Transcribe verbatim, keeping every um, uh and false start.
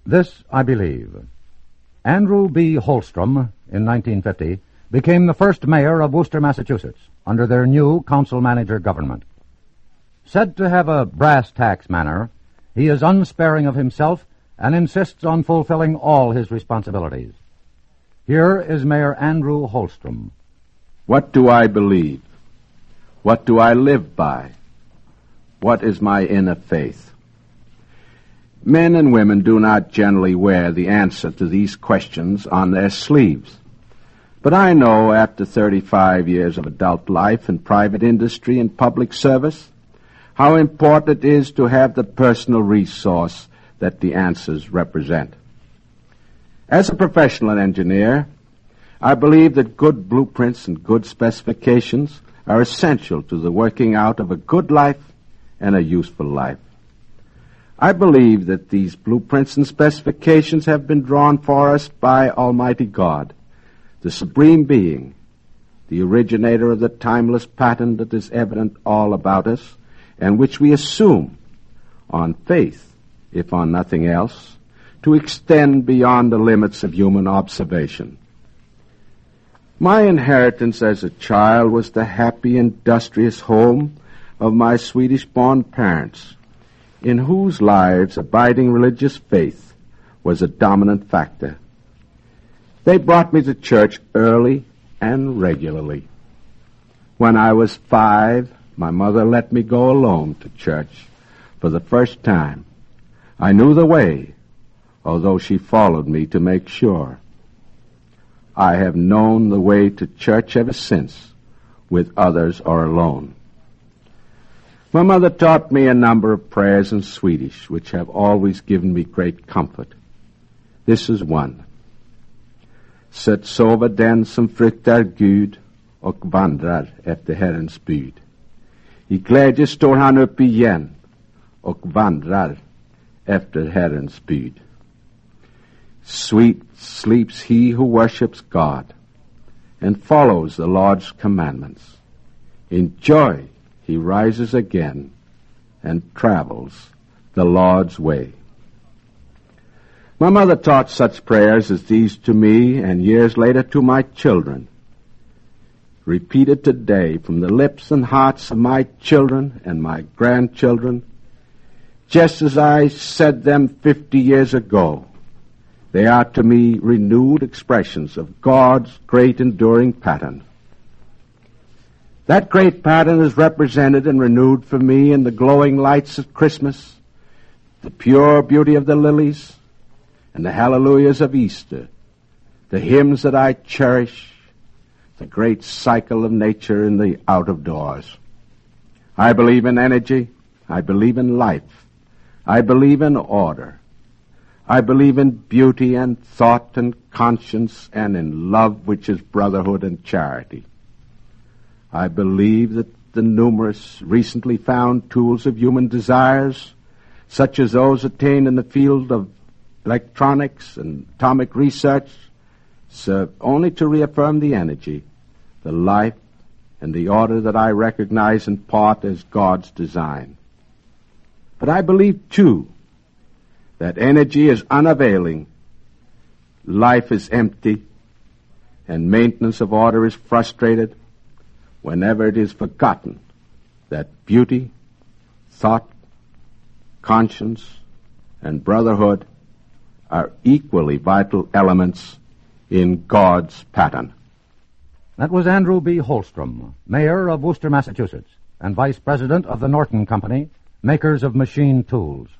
This I believe. Andrew B. Holstrom, in nineteen fifty, became the first mayor of Worcester, Massachusetts, under their new council-manager government. Said to have a brass-tacks manner, he is unsparing of himself and insists on fulfilling all his responsibilities. Here is Mayor Andrew Holstrom. What do I believe? What do I live by? What is my inner faith? Men and women do not generally wear the answer to these questions on their sleeves. But I know after thirty-five years of adult life in private industry and public service how important it is to have the personal resource that the answers represent. As a professional engineer, I believe that good blueprints and good specifications are essential to the working out of a good life and a useful life. I believe that these blueprints and specifications have been drawn for us by Almighty God, the Supreme Being, the originator of the timeless pattern that is evident all about us, and which we assume, on faith, if on nothing else, to extend beyond the limits of human observation. My inheritance as a child was the happy, industrious home of my Swedish-born parents, in whose lives abiding religious faith was a dominant factor. They brought me to church early and regularly. When I was five, my mother let me go alone to church for the first time. I knew the way, although she followed me to make sure. I have known the way to church ever since, with others or alone. My mother taught me a number of prayers in Swedish, which have always given me great comfort. This is one. Sätt sova den som fruktar Gud och vandrar efter Herrens bud. I glädje står han upp igen och vandrar efter Herrens bud. Sweet sleeps he who worships God and follows the Lord's commandments. In joy he rises again and travels the Lord's way. My mother taught such prayers as these to me and years later to my children, repeated today from the lips and hearts of my children and my grandchildren, just as I said them fifty years ago. They are to me renewed expressions of God's great enduring pattern. That great pattern is represented and renewed for me in the glowing lights of Christmas, the pure beauty of the lilies, and the hallelujahs of Easter, the hymns that I cherish, the great cycle of nature in the out of doors. I believe in energy. I believe in life. I believe in order. I believe in beauty and thought and conscience and in love, which is brotherhood and charity. I believe that the numerous recently found tools of human desires, such as those attained in the field of electronics and atomic research, serve only to reaffirm the energy, the life, and the order that I recognize in part as God's design. But I believe, too, that energy is unavailing, life is empty, and maintenance of order is frustrated whenever it is forgotten that beauty, thought, conscience, and brotherhood are equally vital elements in God's pattern. That was Andrew B. Holstrom, mayor of Worcester, Massachusetts, and vice president of the Norton Company, makers of machine tools.